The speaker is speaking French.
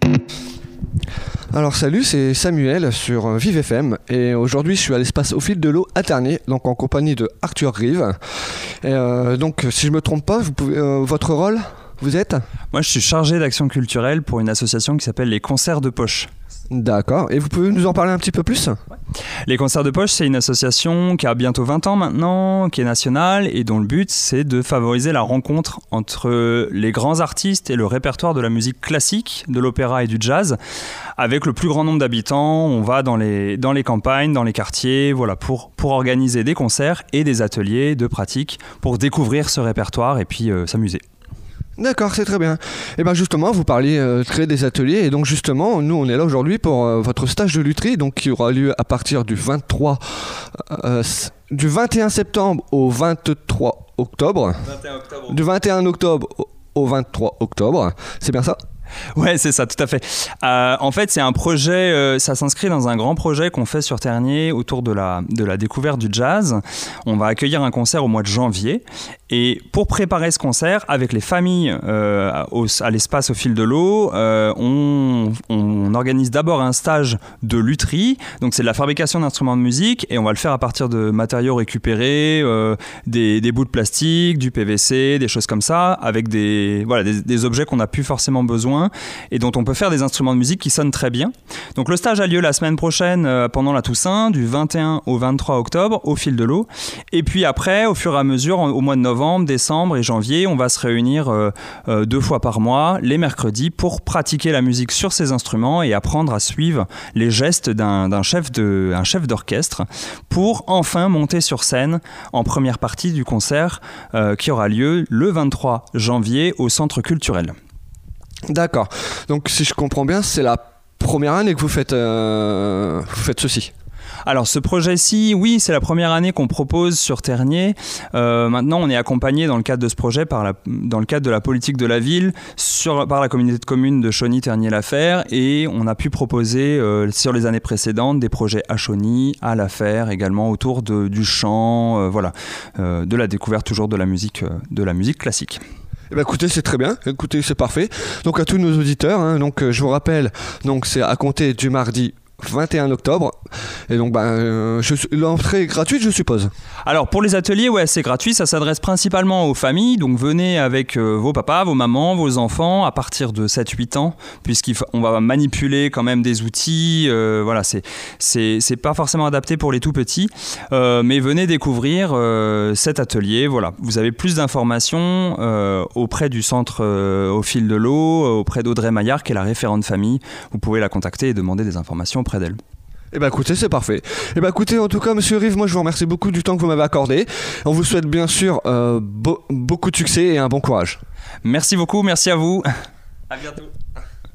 Alors salut, c'est Samuel sur Vive FM et aujourd'hui je suis à l'espace Au Fil de l'Eau à Tergnier, donc en compagnie de Arthur Grive. Et donc si je me trompe pas, votre rôle, vous êtes ? Moi je suis chargé d'action culturelle pour une association qui s'appelle les Concerts de Poche. D'accord, et vous pouvez nous en parler un petit peu plus ? Les Concerts de Poche, c'est une association qui a bientôt 20 ans maintenant, qui est nationale et dont le but c'est de favoriser la rencontre entre les grands artistes et le répertoire de la musique classique, de l'opéra et du jazz. Avec le plus grand nombre d'habitants, on va dans les campagnes, dans les quartiers, voilà, pour organiser des concerts et des ateliers de pratique pour découvrir ce répertoire et puis s'amuser. D'accord, c'est très bien. Et bien justement, vous parliez de créer des ateliers et donc justement, nous on est là aujourd'hui pour votre stage de lutherie, donc qui aura lieu à partir du 21 septembre au 23 octobre. 21 octobre. Du 21 octobre au 23 octobre, c'est bien ça ? Ouais, c'est ça, tout à fait. En fait, c'est un projet, ça s'inscrit dans un grand projet qu'on fait sur Tergnier autour de la découverte du jazz. On va accueillir un concert au mois de janvier. Et pour préparer ce concert, avec les familles à l'espace Au Fil de l'Eau, on organise d'abord un stage de lutherie. Donc, c'est de la fabrication d'instruments de musique et on va le faire à partir de matériaux récupérés, des bouts de plastique, du PVC, des choses comme ça, avec des objets qu'on n'a plus forcément besoin et dont on peut faire des instruments de musique qui sonnent très bien. Donc le stage a lieu la semaine prochaine pendant la Toussaint, du 21 au 23 octobre, Au Fil de l'Eau. Et puis après, au fur et à mesure, au mois de novembre, décembre et janvier, on va se réunir 2 fois par mois, les mercredis, pour pratiquer la musique sur ces instruments et apprendre à suivre les gestes d'un chef d'orchestre pour enfin monter sur scène en première partie du concert qui aura lieu le 23 janvier au Centre culturel. D'accord. Donc si je comprends bien, c'est la première année que vous faites ceci. Alors ce projet-ci, oui, c'est la première année qu'on propose sur Tergnier. Maintenant, on est accompagné dans le cadre de ce projet dans le cadre de la politique de la ville par la communauté de communes de Chauny-Tergnier-Lafer et on a pu proposer sur les années précédentes des projets à Chauny, à Lafer, également autour du chant, de la découverte toujours de la musique classique. Eh bien, écoutez, c'est très bien. Écoutez, c'est parfait. Donc à tous nos auditeurs, donc je vous rappelle, donc c'est à compter du mardi 21 octobre. Et donc, l'entrée est gratuite, je suppose. Alors, pour les ateliers, ouais, c'est gratuit. Ça s'adresse principalement aux familles. Donc, venez avec vos papas, vos mamans, vos enfants à partir de 7-8 ans, puisqu'on va manipuler quand même des outils. C'est pas forcément adapté pour les tout petits. Mais venez découvrir cet atelier. Voilà. Vous avez plus d'informations auprès du centre Au Fil de l'Eau, auprès d'Audrey Maillard, qui est la référente famille. Vous pouvez la contacter et demander des informations auprès d'elle. Eh bien écoutez, c'est parfait. Eh bien écoutez, en tout cas, monsieur Rive, moi je vous remercie beaucoup du temps que vous m'avez accordé. On vous souhaite bien sûr beaucoup de succès et un bon courage. Merci beaucoup, merci à vous. À bientôt.